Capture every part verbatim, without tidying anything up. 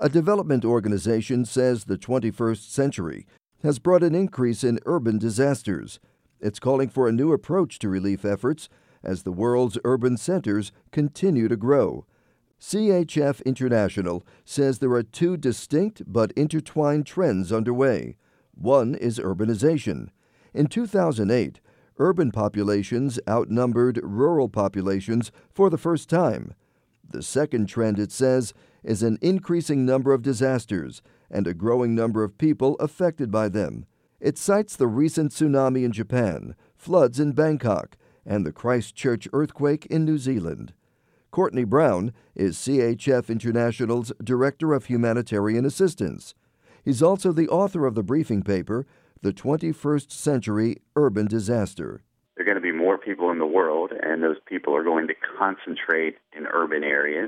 A development organization says the twenty-first century has brought an increase in urban disasters. It's calling for a new approach to relief efforts as the world's urban centers continue to grow. C H F International says there are two distinct but intertwined trends underway. One is urbanization. In two thousand eight, urban populations outnumbered rural populations for the first time. The second trend, it says, is an increasing number of disasters and a growing number of people affected by them. It cites the recent tsunami in Japan, floods in Bangkok, and the Christchurch earthquake in New Zealand. Courtney Brown is C H F International's Director of Humanitarian Assistance. He's also the author of the briefing paper, The twenty-first Century Urban Disaster. There are going to be more people in the world, and those people are going to concentrate in urban areas,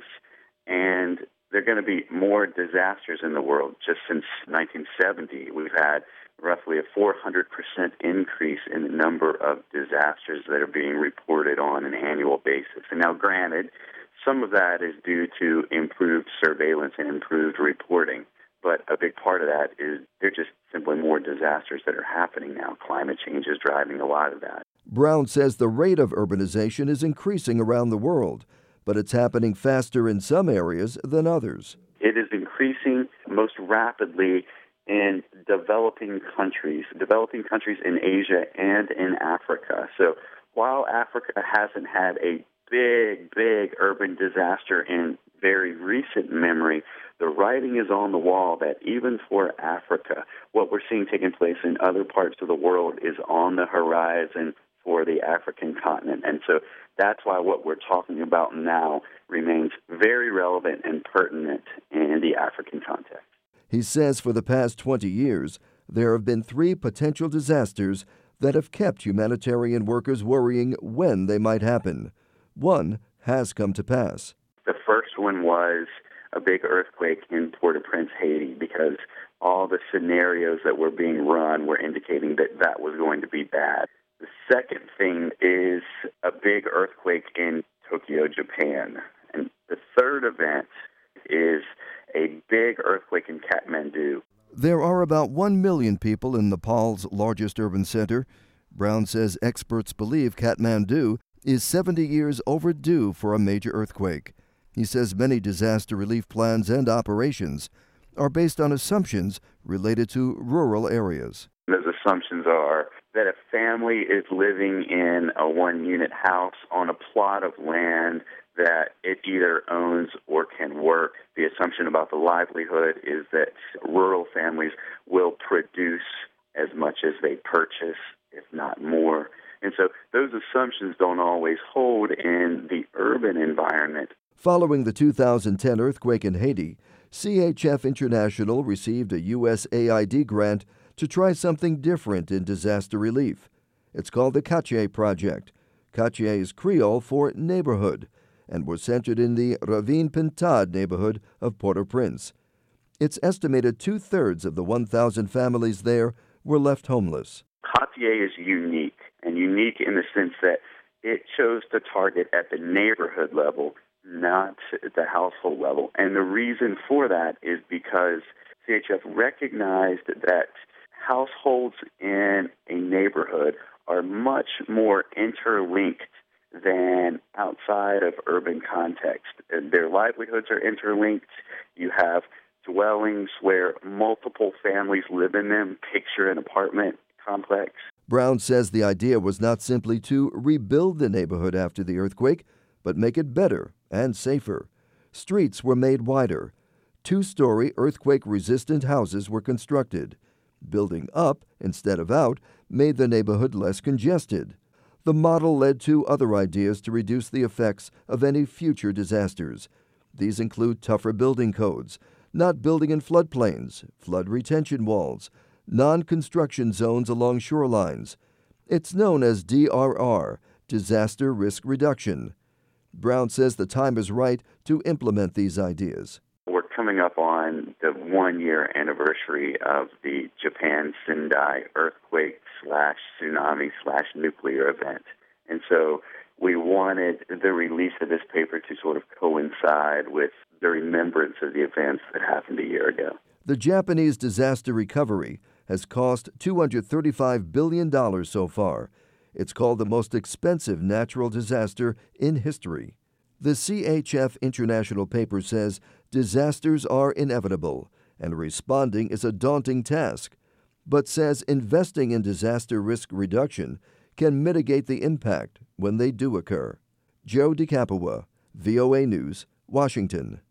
and there are going to be more disasters in the world. Just since nineteen seventy, we've had roughly a four hundred percent increase in the number of disasters that are being reported on an annual basis. And now, granted, some of that is due to improved surveillance and improved reporting, but a big part of that is there are just simply more disasters that are happening now. Climate change is driving a lot of that. Brown says the rate of urbanization is increasing around the world, but it's happening faster in some areas than others. It is increasing most rapidly in developing countries, developing countries in Asia and in Africa. So while Africa hasn't had a big, big urban disaster in very recent memory, the writing is on the wall that even for Africa, what we're seeing taking place in other parts of the world is on the horizon for the African continent. And so that's why what we're talking about now remains very relevant and pertinent in the African context. He says for the past twenty years, there have been three potential disasters that have kept humanitarian workers worrying when they might happen. One has come to pass. The first one was a big earthquake in Port-au-Prince, Haiti, because all the scenarios that were being run were indicating that that was going to be bad. The second thing is a big earthquake in Tokyo, Japan. And the third event is a big earthquake in Kathmandu. There are about one million people in Nepal's largest urban center. Brown says experts believe Kathmandu is seventy years overdue for a major earthquake. He says many disaster relief plans and operations are based on assumptions related to rural areas. Those assumptions are that a family is living in a one-unit house on a plot of land that it either owns or can work. The assumption about the livelihood is that rural families will produce as much as they purchase, if not more. And so those assumptions don't always hold in the urban environment. Following the two thousand ten earthquake in Haiti, C H F International received a U S A I D grant to try something different in disaster relief. It's called the Quartier Project. Quartier is Creole for neighborhood and was centered in the Ravine Pintade neighborhood of Port-au-Prince. It's estimated two-thirds of the one thousand families there were left homeless. Quartier is unique, and unique in the sense that it chose to target at the neighborhood level, not at the household level. And the reason for that is because C H F recognized that households in a neighborhood are much more interlinked than outside of urban context. Their livelihoods are interlinked. You have dwellings where multiple families live in them. Picture an apartment complex. Brown says the idea was not simply to rebuild the neighborhood after the earthquake, but make it better and safer. Streets were made wider. Two-story earthquake-resistant houses were constructed. Building up instead of out made the neighborhood less congested. The model led to other ideas to reduce the effects of any future disasters. These include tougher building codes, not building in floodplains, flood retention walls, non-construction zones along shorelines. It's known as D R R, Disaster Risk Reduction. Brown says the time is right to implement these ideas. We're coming up on the one-year anniversary of the Japan Sendai earthquake slash tsunami slash nuclear event. And so we wanted the release of this paper to sort of coincide with the remembrance of the events that happened a year ago. The Japanese disaster recovery has cost two hundred thirty-five billion dollars so far. It's called the most expensive natural disaster in history. The C H F International paper says disasters are inevitable and responding is a daunting task, but says investing in disaster risk reduction can mitigate the impact when they do occur. Joe DeCapua, V O A News, Washington.